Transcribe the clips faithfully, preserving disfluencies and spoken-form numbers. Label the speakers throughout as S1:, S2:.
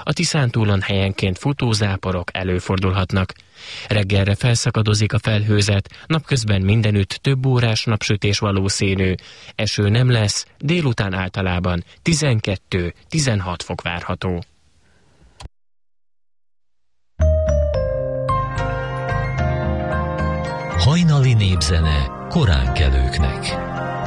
S1: A Tiszántúlon helyenként futózáporok előfordulhatnak. Reggelre felszakadozik a felhőzet, napközben mindenütt több órás napsütés valószínű, eső nem lesz, délután általában tizenkettő-tizenhat fok várható.
S2: Hajnali népzene koránkelőknek.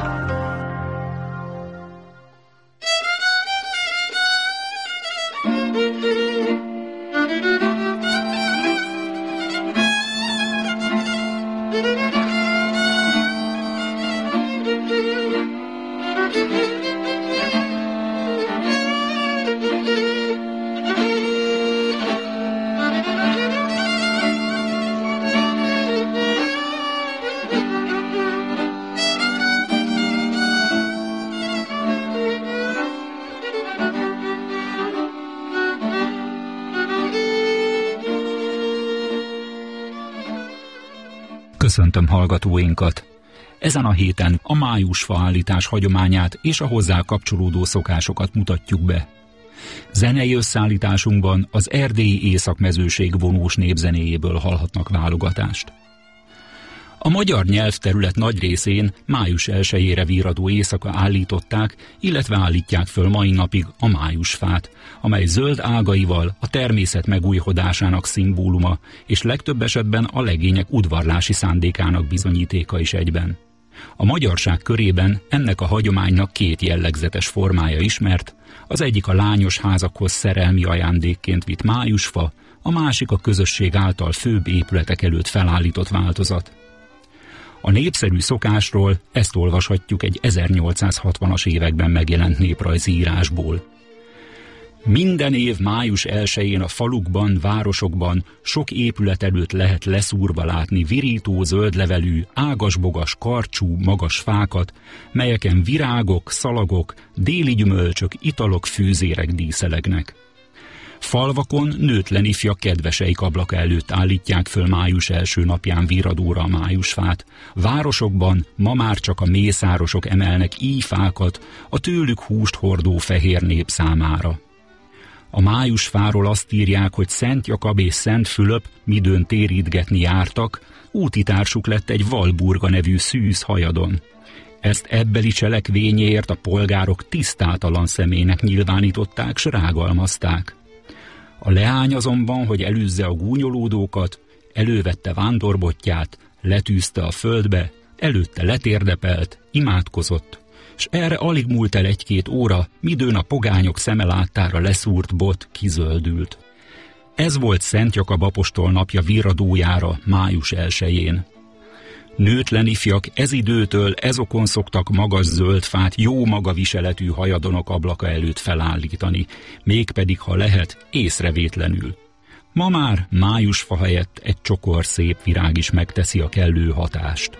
S3: Köszöntöm hallgatóinkat! Ezen a héten a májusfa állítás hagyományát és a hozzá kapcsolódó szokásokat mutatjuk be. Zenei összeállításunkban az erdélyi északmezőség vonós népzenéjéből hallhatnak válogatást. A magyar nyelvterület nagy részén május elsejére virradó éjszaka állították, illetve állítják föl mai napig a májusfát, amely zöld ágaival a természet megújhodásának szimbóluma, és legtöbb esetben a legények udvarlási szándékának bizonyítéka is egyben. A magyarság körében ennek a hagyománynak két jellegzetes formája ismert, az egyik a lányos házakhoz szerelmi ajándékként vitt májusfa, a másik a közösség által főbb épületek előtt felállított változat. A népszerű szokásról ezt olvashatjuk egy ezernyolcszázhatvanas években megjelent néprajzi írásból. Minden év május elsején a falukban, városokban sok épület előtt lehet leszúrva látni virító, zöldlevelű, ágasbogas, karcsú, magas fákat, melyeken virágok, szalagok, déli gyümölcsök, italok, fűzérek díszelegnek. Falvakon nőtlen ifjak kedveseik ablaka előtt állítják föl május első napján virradóra a májusfát. Városokban ma már csak a mészárosok emelnek íjfákat a tőlük húst hordó fehér nép számára. A májusfáról azt írják, hogy Szent Jakab és Szent Fülöp midőn térítgetni jártak, útitársuk lett egy Valburga nevű szűz hajadon. Ezt ebbeli cselekvényéért a polgárok tisztátalan személynek nyilvánították, s rágalmazták. A leány azonban, hogy elűzze a gúnyolódókat, elővette vándorbotját, letűzte a földbe, előtte letérdepelt, imádkozott, s erre alig múlt el egy-két óra, midőn a pogányok szeme láttára leszúrt bot kizöldült. Ez volt Szent Jakab apostol napja virradójára május elsején. Nőtlen ifjak ez időtől ezokon szoktak magas zöld fát jó maga viseletű hajadonok ablaka előtt felállítani, mégpedig ha lehet észrevétlenül. Ma már májusfa helyett egy csokor szép virág is megteszi a kellő hatást.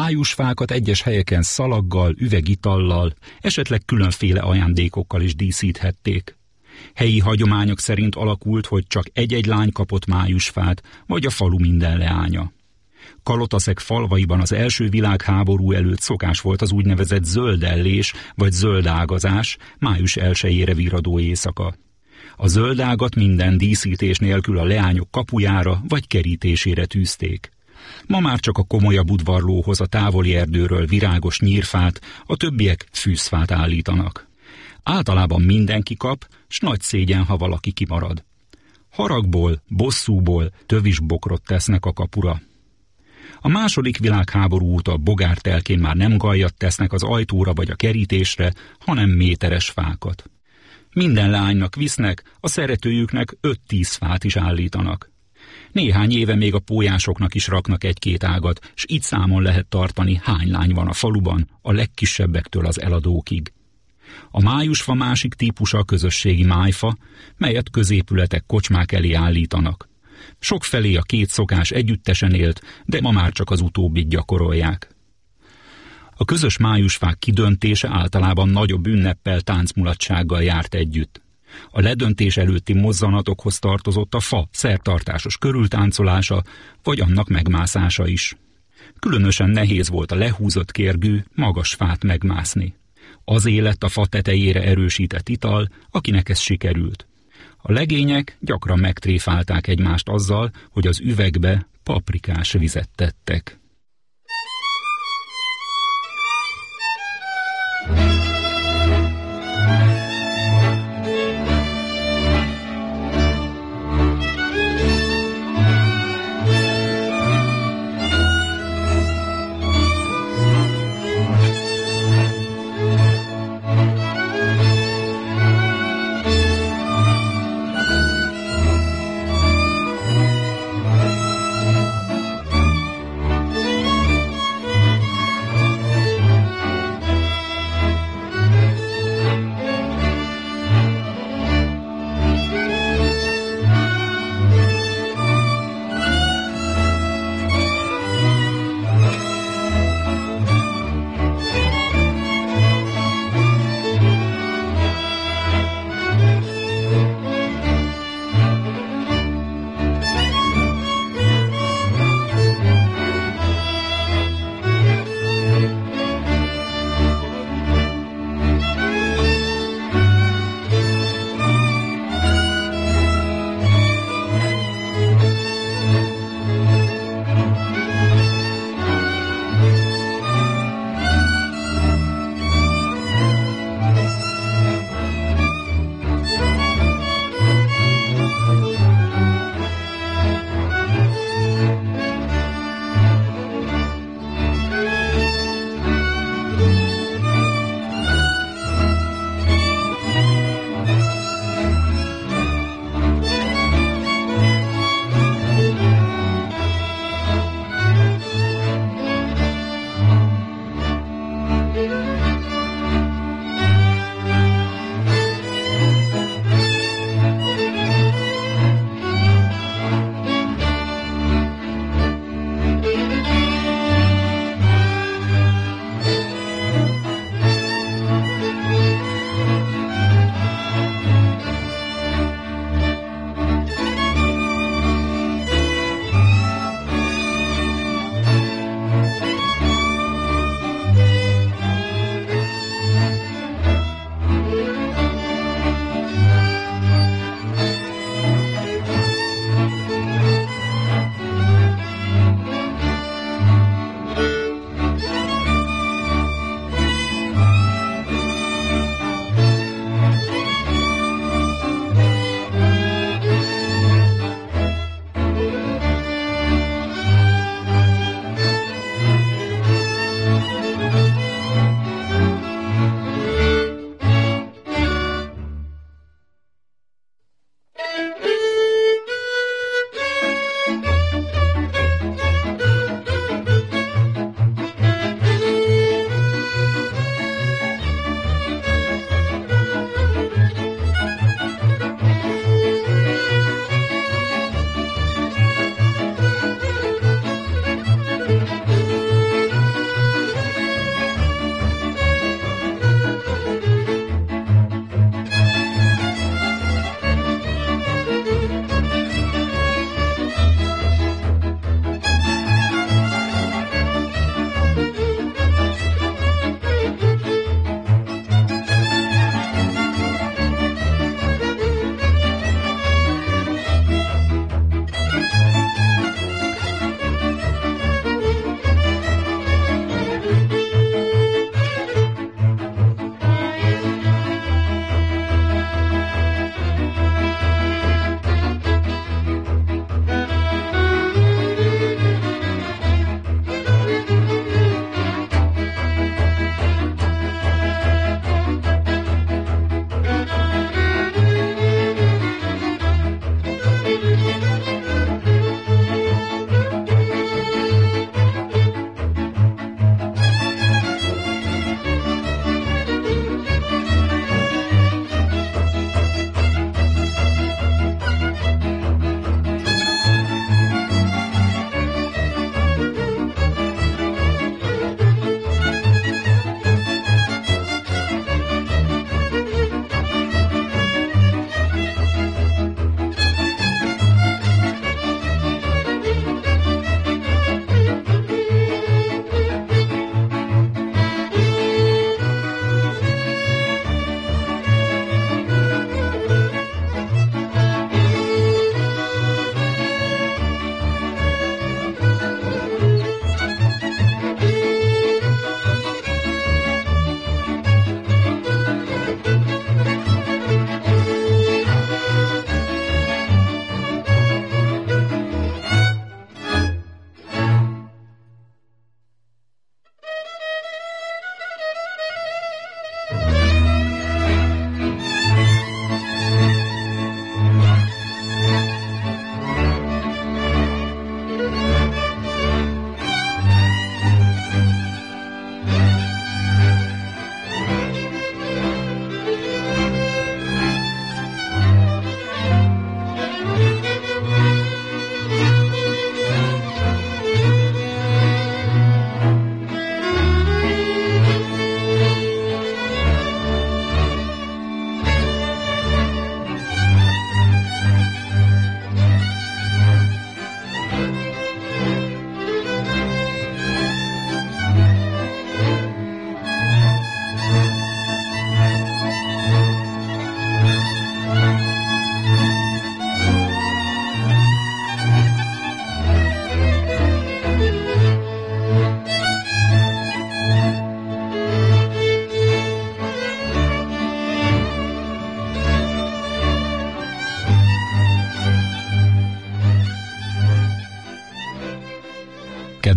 S3: májusfákat egyes helyeken szalaggal, üvegitallal, esetleg különféle ajándékokkal is díszíthették. Helyi hagyományok szerint alakult, hogy csak egy-egy lány kapott májusfát, vagy a falu minden leánya. Kalotaszeg falvaiban az első világháború előtt szokás volt az úgynevezett zöldellés vagy zöldágazás, május elsejére virradó éjszaka. A zöldágat minden díszítés nélkül a leányok kapujára vagy kerítésére tűzték. Ma már csak a komolyabb udvarlóhoz a távoli erdőről virágos nyírfát, a többiek fűzfát állítanak. Általában mindenki kap, s nagy szégyen, ha valaki kimarad. Haragból, bosszúból tövisbokrot tesznek a kapura. A második világháború óta bogártelkén már nem gajat tesznek az ajtóra vagy a kerítésre, hanem méteres fákat. Minden lánynak visznek, a szeretőjüknek öt-tíz fát is állítanak. Néhány éve még a pólyásoknak is raknak egy-két ágat, s így számon lehet tartani, hány lány van a faluban, a legkisebbektől az eladókig. A májusfa másik típusa a közösségi májfa, melyet középületek, kocsmák elé állítanak. Sokfelé a két szokás együttesen élt, de ma már csak az utóbbit gyakorolják. A közös májusfák kidöntése általában nagyobb ünneppel, táncmulatsággal járt együtt. A ledöntés előtti mozzanatokhoz tartozott a fa szertartásos körültáncolása, vagy annak megmászása is. Különösen nehéz volt a lehúzott kérgű, magas fát megmászni. Az élet a fa tetejére erősített ital, akinek ez sikerült. A legények gyakran megtréfálták egymást azzal, hogy az üvegbe paprikás vizet tettek.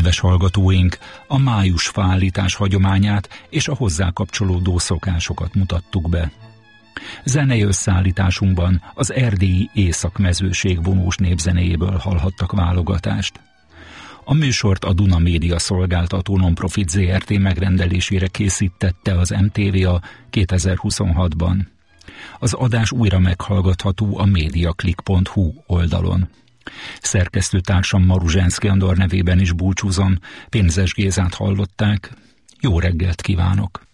S3: Kedves hallgatóink, a májusfaállítás hagyományát és a hozzá kapcsolódó szokásokat mutattuk be. Zenei összeállításunkban az erdélyi Észak-mezőség vonós népzenéjéből hallhattak válogatást. A műsort a Duna Média Szolgáltató Nonprofit zé er té megrendelésére készítette az em té vé a kétezer-huszonhatban. Az adás újra meghallgatható a mediaclick pont hu oldalon. Szerkesztőtársam Maruzsánszky Andor nevében is búcsúzom, Pénzes Gézát hallották. Jó reggelt kívánok!